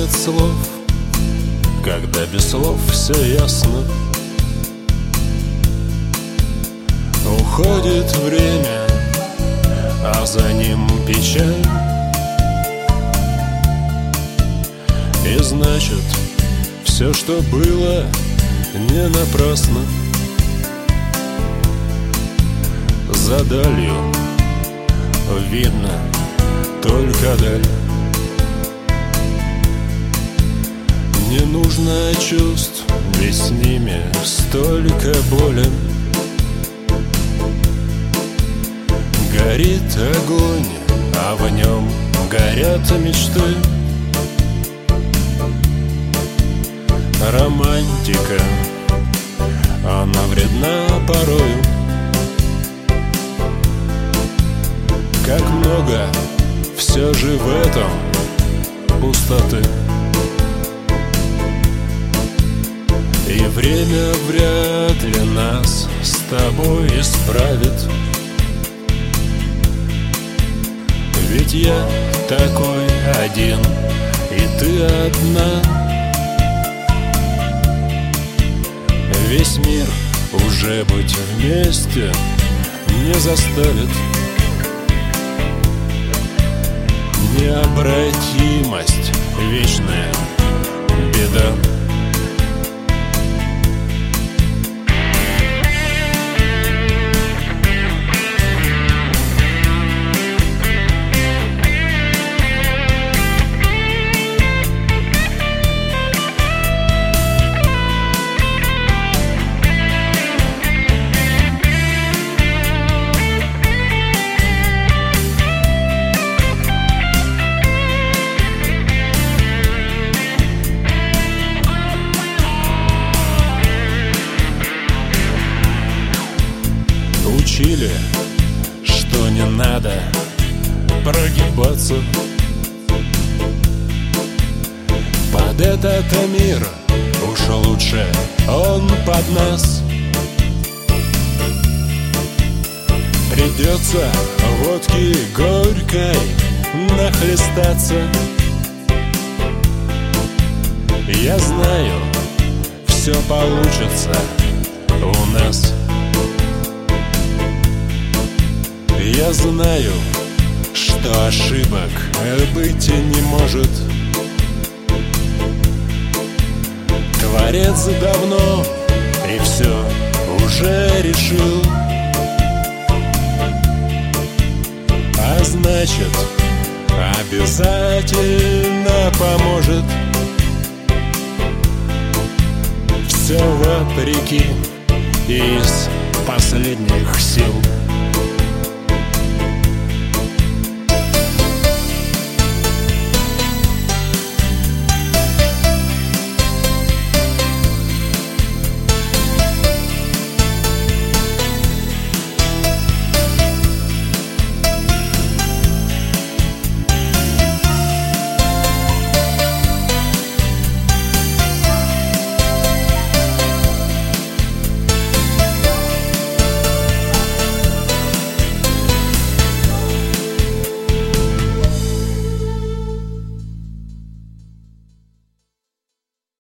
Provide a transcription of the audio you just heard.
нет слов, когда без слов все ясно. Уходит время, а за ним печаль. И значит, все, что было, не напрасно. За далью видно только даль. Не нужно чувств, ведь с ними столько боли. Горит огонь, а в нем горят мечты. Романтика, она вредна порою. Как много все же в этом пустоты. И время вряд ли нас с тобой исправит. Ведь я такой один, и ты одна. Весь мир уже быть вместе не заставит. Необратимость, вечная беда. Учили, что не надо прогибаться под этот мир. Уж лучше он под нас. Придется водки горькой нахлестаться. Я знаю, все получится у нас. Я знаю, что ошибок быть не может. Творец давно и все уже решил. А значит, обязательно поможет. Все вопреки и из последних сил.